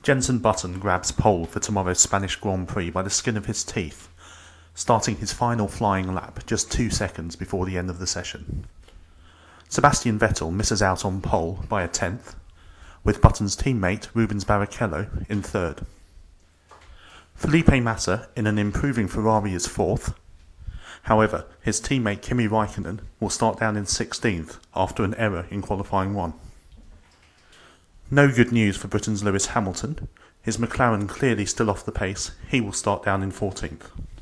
Jenson Button grabs pole for tomorrow's Spanish Grand Prix by the skin of his teeth, starting his final flying lap just 2 seconds before the end of the session. Sebastian Vettel misses out on pole by a tenth, with Button's teammate Rubens Barrichello in third. Felipe Massa in an improving Ferrari is fourth. However, his teammate Kimi Raikkonen will start down in 16th after an error in qualifying 1. No good news for Britain's Lewis Hamilton. His McLaren clearly still off the pace. He will start down in 14th.